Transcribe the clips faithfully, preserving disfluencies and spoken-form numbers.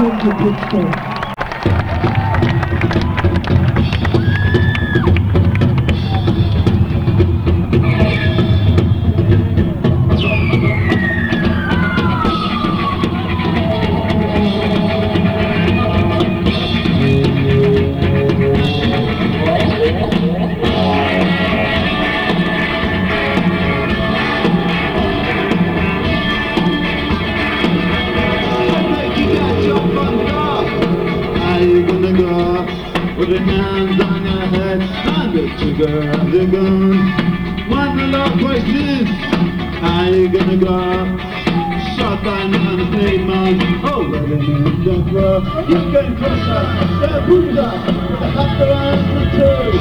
Welcome to Pittsburgh. With the hands on your head and the trigger of the gun. One of the questions, how you gonna go? Shot down on the pavement, oh, let him in the floor. You can crush us, they're Buddha, the hot around the two.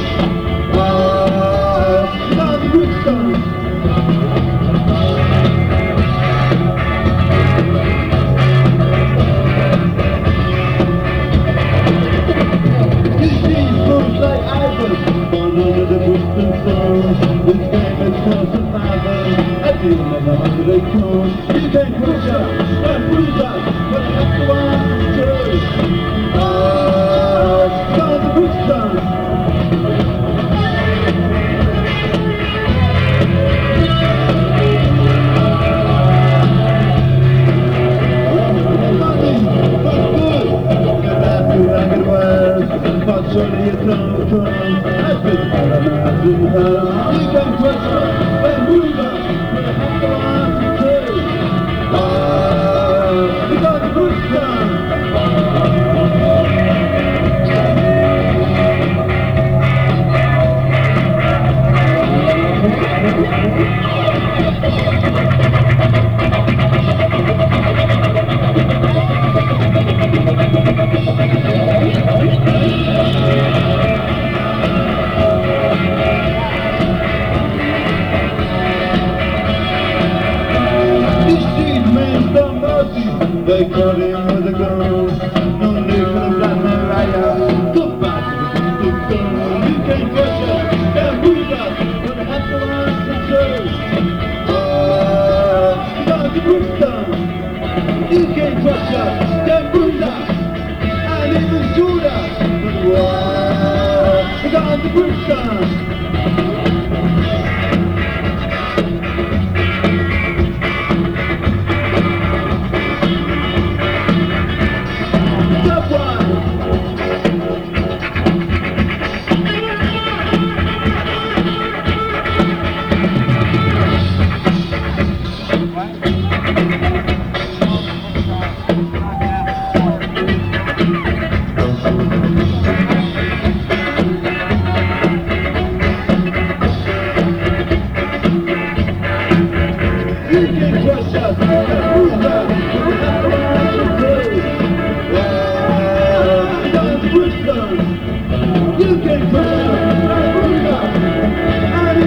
Oh, not the good stuff. This game is close to survival. I feel like I'm under the cone. You can't push us, don't push us, but I have to want to. Oh, God, the boots done. Surely it's no turn. I've been paralyzed in hell. You can push us, then move us, but I have to answer too. Oh, you got the push down. They caught him with a gun. No need for the black man riot. Go back to the big gun. You can't crush us, can't move us, but I have to answer too. Oh, you got the boots done. You can't crush us, can't move us, and even shoot us. But whoa, you got the boots done.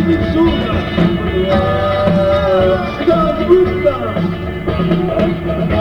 Thank you.